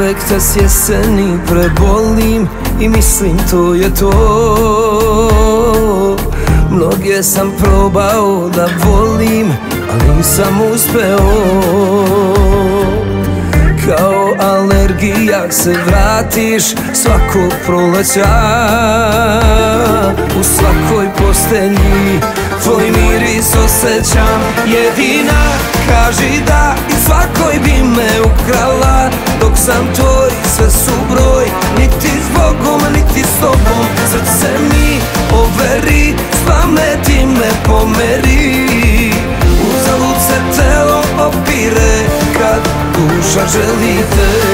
uvek te s jeseni prebolim i mislim to je to. Mnoge sam probao da volim, ali nisam uspeo. Kao alergija se vratiš svakog proleća. U svakoj postelji tvoj miris osjećam. Jedina kaži da i svakoj bi me ukrala. Dok sam tvoj sve su broj, niti s Bogom niti s tobom. Srce mi overi, s pameti me pomeri. Uzalud se telo opire kad duša želi te.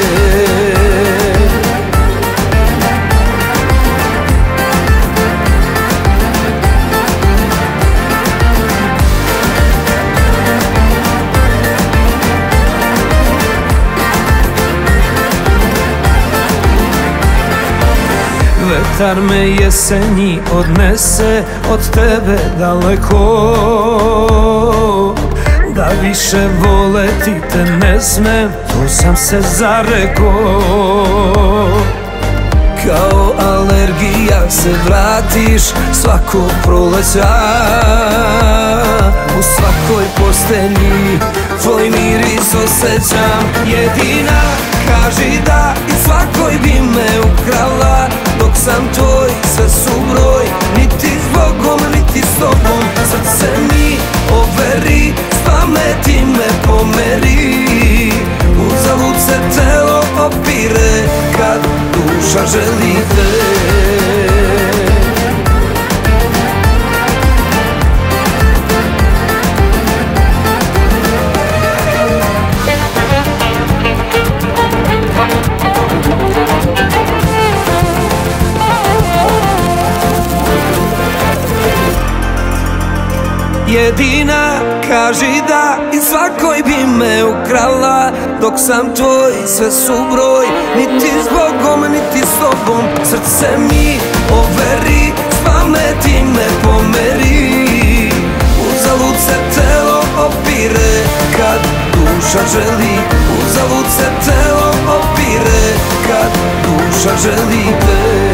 Vetar me jesenji odnese od tebe daleko. Da više voleti te ne smem, to sam se zareko. Kao alergija se vratiš svakog proleća. U svakoj postelji tvoj miris osjećam. Jedina kaži da i svakoj bi me ukrala. Dok sam tvoj sve su broj, niti s Bogom niti s tobom. Srce mi overi, s pameti me pomeri. Uzalud se telo opire kad duša želi te. Jedina kaži da i svakoj bi me ukrala. Dok sam tvoj sve su broj, niti s Bogom niti s tobom. Srce mi overi, s pameti me pomeri. Uzalud se telo opire kad duša želi. Uzalud se telo opire kad duša želi te.